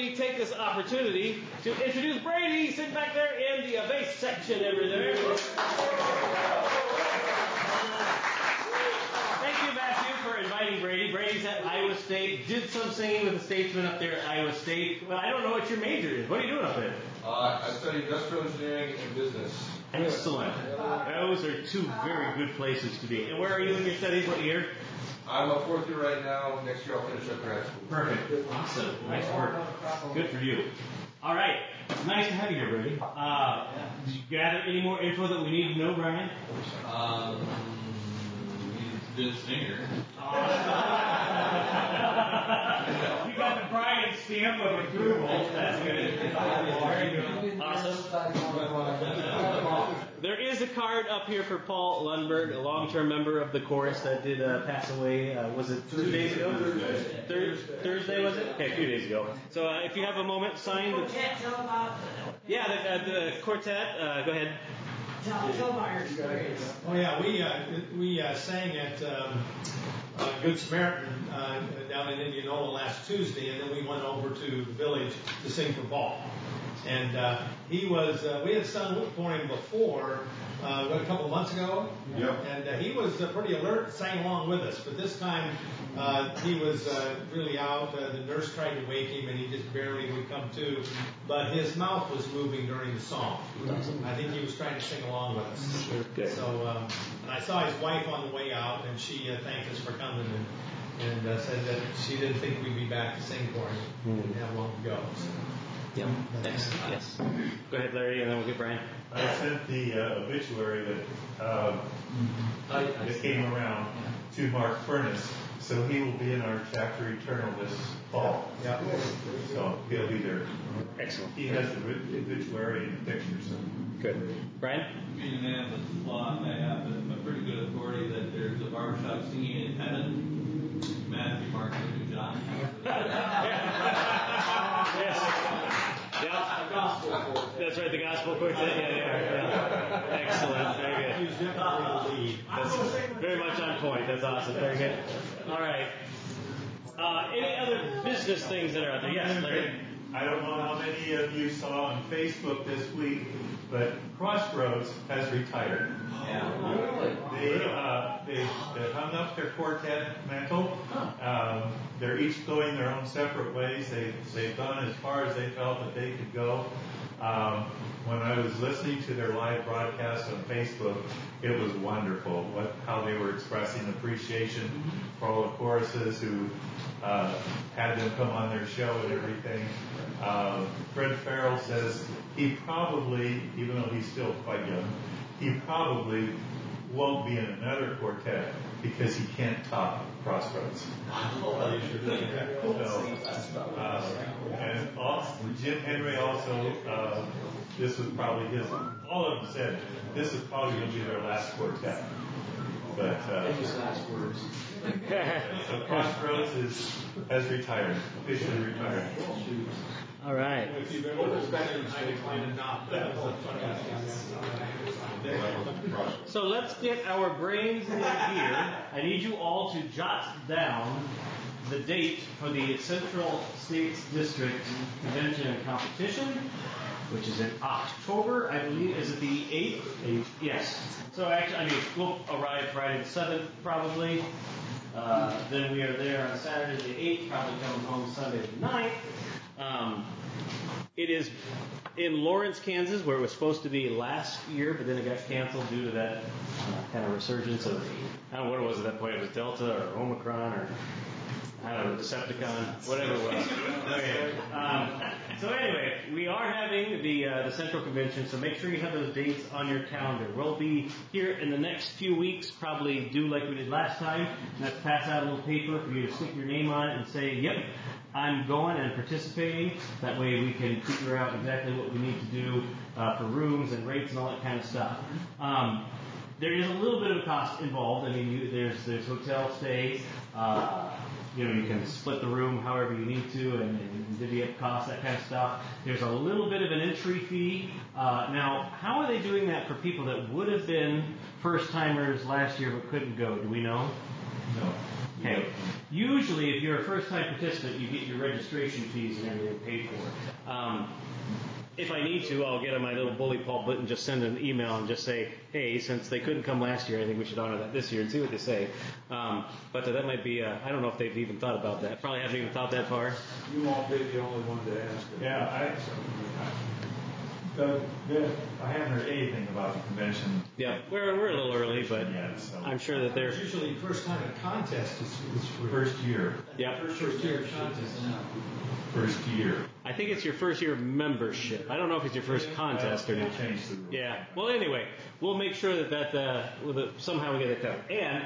me take this opportunity to introduce Brady, sitting back there in the bass section over there. Thank you, Matthew, for inviting Brady. Brady's at Iowa State. Did some singing with the Statesmen up there at Iowa State. Well, I don't know what your major is. What are you doing up there? I study industrial engineering and business. Excellent. Those are two very good places to be. And where are you in your studies? What year? I'm a fourth year right now. Next year I'll finish up grad school. Perfect. Awesome. Nice work. Good for you. All right. Nice to have you here, Brady. Did you gather any more info that we need to know, Brian? He's a good singer. You got the Brian stamp of approval. That's good. Awesome. There is a card up here for Paul Lundberg, a long-term member of the chorus that did pass away. Was it 2 days ago? Thursday, was it? Okay, a few days ago. So if you have a moment, sign the... Yeah, the quartet. Go ahead. Tell about your experience. Oh yeah, we sang at Good Samaritan down in Indianola last Tuesday, and then we went over to the village to sing for Paul. And he was, we had sung for him before, a couple of months ago. Yep. And he was pretty alert, sang along with us. But this time he was really out. The nurse tried to wake him, and he just barely would come to. But his mouth was moving during the song. I think he was trying to sing along with us. Good. So and I saw his wife on the way out, and she thanked us for coming and said that she didn't think we'd be back to sing for him. We didn't have long to go. So. Yep. Excellent. Yes. Go ahead, Larry, and then we'll get Brian. I sent the obituary that came around to Mark Furness, so he will be in our chapter Eternal this fall. Yeah. So he'll be there. Excellent. He has the obituary and the pictures. So. Good. Brian? Being a man of the flock, I have a pretty good authority that there's a barbershop singing in heaven. Matthew, Mark, Luke, and John. Yes. Yeah. That's right, the gospel quartet. Yeah. Excellent. Very good. He's definitely the lead. That's very much on point. That's awesome. Very good. All right. Any other business things that are out there? Yes, Larry. I don't know how many of you saw on Facebook this week, but Crossroads has retired. They hung up their quartet mantle. They're each going their own separate ways. They've gone as far as they felt that they could go. When I was listening to their live broadcast on Facebook, it was wonderful how they were expressing appreciation for all the choruses who had them come on their show and everything. Fred Farrell says he probably, even though he's still quite young, he probably won't be in another quartet because he can't top Crossroads. And Jim Henry also, this was probably his, all of them said, this is probably going to be their last quartet. But so Crossroads has retired, officially retired. All right. If you've ever respected I decline to not. That was So let's get our brains in here. I need you all to jot down the date for the Central States District Convention and Competition, which is in October, I believe. Is it the 8th? Yes. So actually, we'll arrive Friday the 7th, probably. Then we are there on Saturday the 8th, probably coming home Sunday the 9th. It is in Lawrence, Kansas, where it was supposed to be last year, but then it got canceled due to that kind of resurgence of, I don't know what it was at that point. It was Delta or Omicron or, I don't know, Decepticon, whatever it was. Okay. So anyway, we are having the Central Convention, so make sure you have those dates on your calendar. We'll be here in the next few weeks, probably do like we did last time, and that's pass out a little paper for you to stick your name on it and say, yep, I'm going and participating. That way we can figure out exactly what we need to do for rooms and rates and all that kind of stuff. There is a little bit of a cost involved. I mean, there's hotel stay. You can split the room however you need to and divvy up costs, that kind of stuff. There's a little bit of an entry fee. Now, how are they doing that for people that would have been first-timers last year but couldn't go? Do we know? No. Okay. Usually, if you're a first-time participant, you get your registration fees and everything paid for. If I need to, I'll get on my little bully pulpit and just send an email and just say, hey, since they couldn't come last year, I think we should honor that this year and see what they say. But that might be, I don't know if they've even thought about that. Probably haven't even thought that far. You won't be the only one to ask. Yeah, I haven't heard anything about the convention. Yeah, we're a little early, but yet, so. I'm sure that they're... Usually first time in a contest is free. First year. Yep. First year contest. First year. I think it's your first year membership. I don't know if it's your first contest or not. Change the rules. Yeah. Well, anyway, we'll make sure that somehow we get it covered. And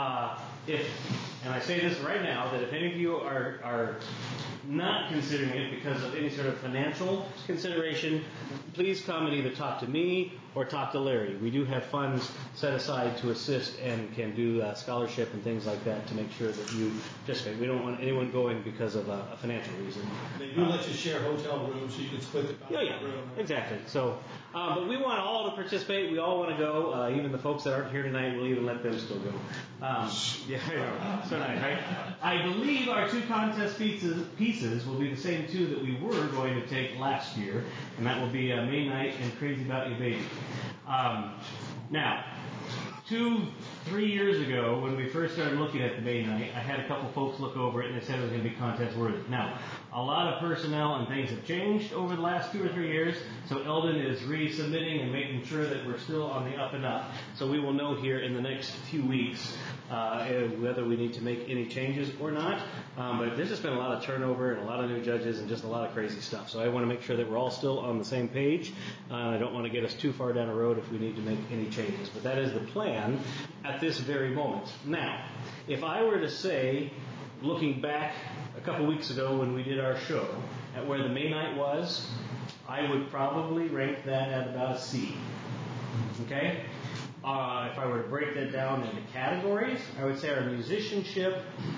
and I say this right now, that if any of you are not considering it because of any sort of financial consideration, please come and either talk to me or talk to Larry. We do have funds set aside to assist and can do scholarship and things like that to make sure that you participate. We don't want anyone going because of a financial reason. They do let you share hotel rooms, so you can split the cost of the room. Exactly. So, but we want all to participate. We all want to go. Even the folks that aren't here tonight, we'll even let them still go. Yeah, I know. So nice, right? I believe our two contest pieces will be the same two that we were going to take last year, and that will be May Night and Crazy About You Baby. Now, 2-3 years ago, when we first started looking at the May Night, I had a couple folks look over it and they said it was going to be contest worthy. Now, a lot of personnel and things have changed over the last 2 or 3 years, so Eldon is resubmitting and making sure that we're still on the up and up. So we will know here in the next few weeks whether we need to make any changes or not. But there's just been a lot of turnover and a lot of new judges and just a lot of crazy stuff. So I want to make sure that we're all still on the same page. I don't want to get us too far down the road if we need to make any changes. But that is the plan at this very moment. Now, if I were to say, looking back a couple weeks ago when we did our show, at where the May Night was, I would probably rank that at about a C. Okay? If I were to break that down into categories, I would say our musicianship,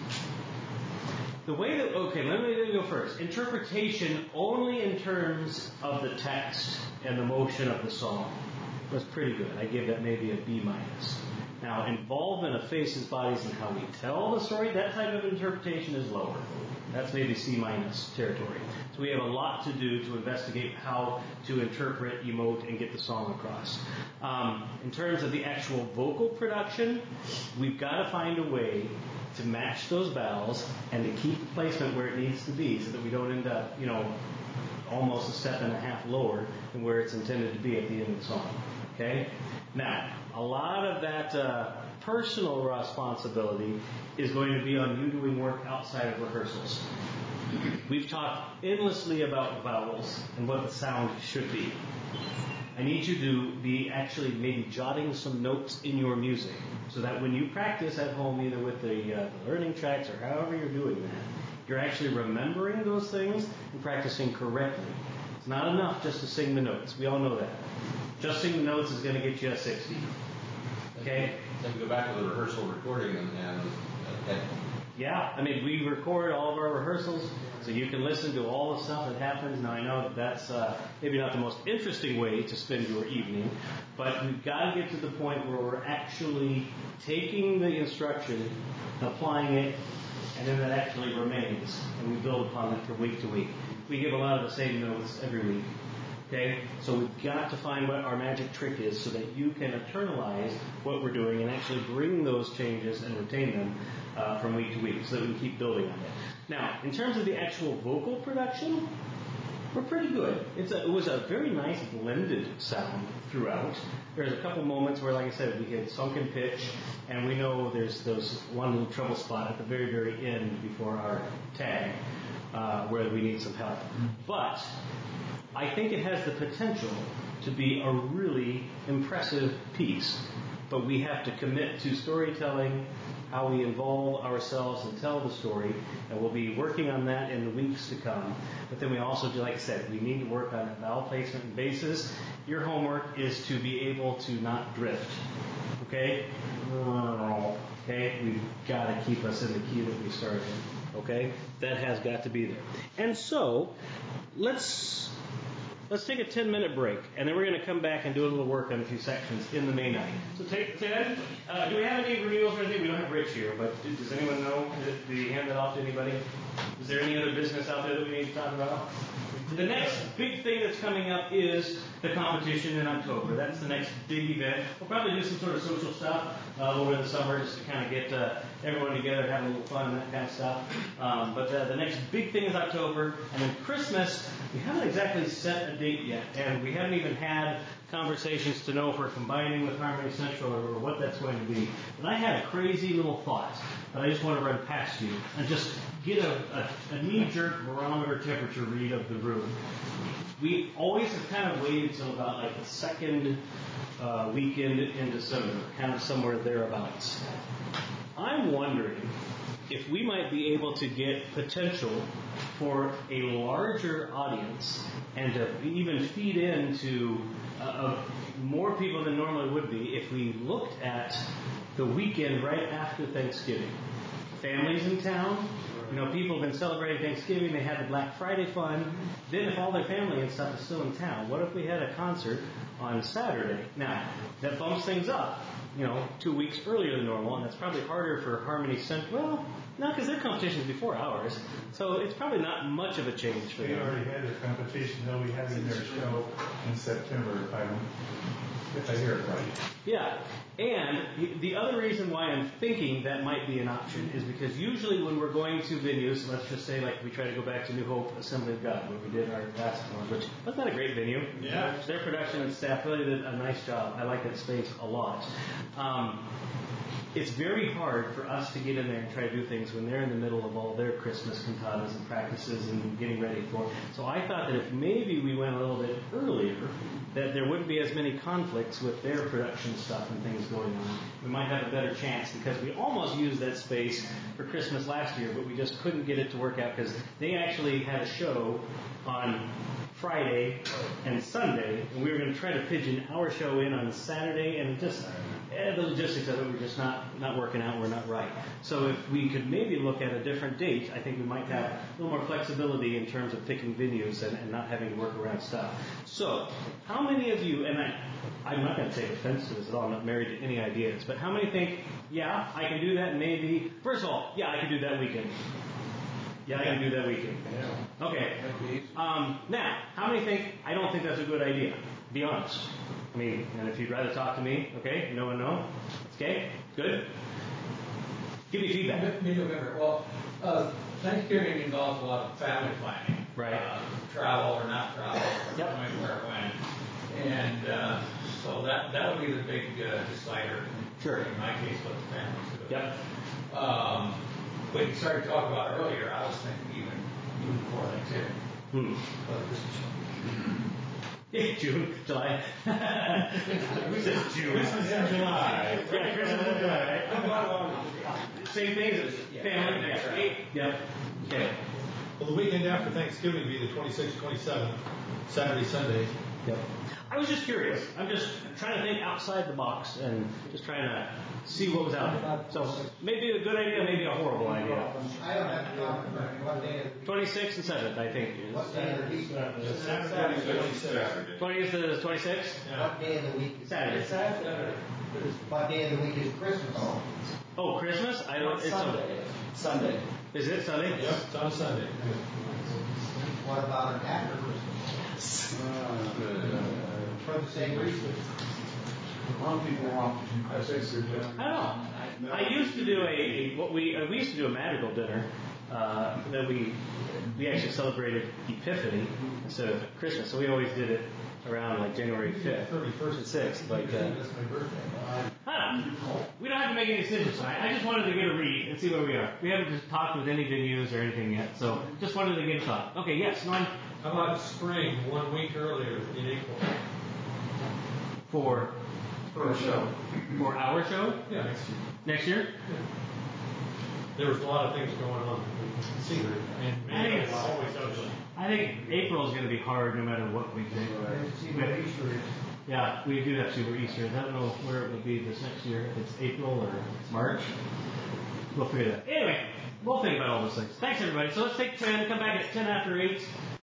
let me go first. Interpretation only in terms of the text and the motion of the song was pretty good. I give that maybe a B-. Now, involvement of faces, bodies, and how we tell the story, that type of interpretation is lower. That's maybe C- territory. So we have a lot to do to investigate how to interpret, emote, and get the song across. In terms of the actual vocal production, we've got to find a way to match those vowels and to keep the placement where it needs to be so that we don't end up, almost a step and a half lower than where it's intended to be at the end of the song. Okay? Now, a lot of that personal responsibility is going to be on you doing work outside of rehearsals. We've talked endlessly about vowels and what the sound should be. I need you to be actually maybe jotting some notes in your music so that when you practice at home, either with the learning tracks or however you're doing that, you're actually remembering those things and practicing correctly. It's not enough just to sing the notes. We all know that. Just sing the notes is going to get you a 60. Okay? Then we go back to the rehearsal recording and yeah, I mean, we record all of our rehearsals, so you can listen to all the stuff that happens. Now, I know that that's maybe not the most interesting way to spend your evening, but we've got to get to the point where we're actually taking the instruction, applying it, and then that actually remains, and we build upon that from week to week. We give a lot of the same notes every week. Okay? So we've got to find what our magic trick is so that you can internalize what we're doing and actually bring those changes and retain them from week to week so that we can keep building on it. Now, in terms of the actual vocal production, we're pretty good. It was a very nice blended sound throughout. There's a couple moments where, like I said, we hit sunken pitch, and we know there's one little trouble spot at the very, very end before our tag where we need some help. But I think it has the potential to be a really impressive piece. But we have to commit to storytelling, how we involve ourselves and tell the story, and we'll be working on that in the weeks to come. But then we also do, like I said, we need to work on vowel placement and bases. Your homework is to be able to not drift. Okay? Okay? We've got to keep us in the key that we started in. Okay? That has got to be there. And so, let's let's take a 10-minute break, and then we're going to come back and do a little work on a few sections in the May night. So Ted, do we have any renewals or anything? We don't have Rich here, but does anyone know? Did he hand that off to anybody? Is there any other business out there that we need to talk about? The next big thing that's coming up is the competition in October. That's the next big event. We'll probably do some sort of social stuff over the summer just to kind of get everyone together, have a little fun and that kind of stuff. But the next big thing is October. And then Christmas, we haven't exactly set a date yet. And we haven't even had conversations to know if we're combining with Harmony Central or what that's going to be. But I had a crazy little thought that I just want to run past you and just get a knee-jerk barometer temperature read of the room. We always have kind of waited until about like the second weekend in December, kind of somewhere thereabouts. I'm wondering if we might be able to get potential for a larger audience and to even feed into more people than normally would be if we looked at the weekend right after Thanksgiving. Families in town, people have been celebrating Thanksgiving, they had the Black Friday fun. Then if all their family and stuff is still in town, what if we had a concert on Saturday? Now, that bumps things up, 2 weeks earlier than normal, and that's probably harder for Harmony Central. Well, no, because their competition is before ours, so it's probably not much of a change for them. They already had their competition. They'll be having their show in September, if I hear it right. Yeah, and the other reason why I'm thinking that might be an option is because usually when we're going to venues, let's just say like we try to go back to New Hope Assembly of God where we did our last one, which was not a great venue. Yeah. Their production staff really did a nice job. I like that space a lot. It's very hard for us to get in there and try to do things when they're in the middle of all their Christmas cantatas and practices and getting ready for it. So I thought that if maybe we went a little bit earlier, that there wouldn't be as many conflicts with their production stuff and things going on. We might have a better chance because we almost used that space for Christmas last year, but we just couldn't get it to work out because they actually had a show on Friday and Sunday, and we were going to try to pigeon our show in on Saturday, and the logistics of it were just not working out. We're not right. So if we could maybe look at a different date, I think we might have a little more flexibility in terms of picking venues and not having to work around stuff. So how many of you, and I'm not going to take offense to this at all, I'm not married to any ideas, but how many think, yeah, I can do that maybe, first of all, yeah, I can do that weekend. Yeah, I can do that weekend. Yeah. Okay. Now, how many think, I don't think that's a good idea? Be honest. And if you'd rather talk to me, okay, no and no. Okay, good. Give me feedback. Mid-November. Well, Thanksgiving involves a lot of family planning. Right. Travel or not travel. Yep. When, where, when. And so that would be the big decider. Sure. In my case, what the families do. Yep. When you started talking about earlier, I was thinking even before Thanksgiving. June, July. Who says June? Christmas in July. Yeah, Christmas in July. Same thing as family. Yep. Okay. Well, the weekend after Thanksgiving would be the 26th, 27th, Saturday, Sunday. Yep. I was just curious. I'm just trying to think outside the box and just trying to see what was out there. So maybe a good idea, maybe a horrible idea. I don't have a comment, but what day of the week? 26th and 7th, I think. What day of the week? Saturday, 26th. 20th to the 26th? What day of the week is Saturday. What day of the week is Christmas? Oh, Christmas? I don't. It's Sunday. Is it Sunday? Yep, it's on Sunday. What about an after Christmas? For the same reason. A lot of people want. I think they're just. I don't know. I used to do we used to do a magical dinner that we actually celebrated Epiphany instead of Christmas, so we always did it around like January 5th, 31st and 6th. Like That's my birthday. I don't know. We don't have to make any decisions tonight. I just wanted to get a read and see where we are. We haven't just talked with any venues or anything yet, so just wanted to get a thought. Okay, yes, Norm. How about spring, 1 week earlier in April? For For a show. For our show? Yeah, next year. Next year? There was a lot of things going on. See, and May is always open. I think April is going to be hard no matter what we do. See where Easter is. Yeah, we do have to see where Easter is. I don't know where it will be this next year, if it's April or March. We'll figure that out. Anyway, we'll think about all those things. Thanks, everybody. So let's take 10, come back at 10 after 8.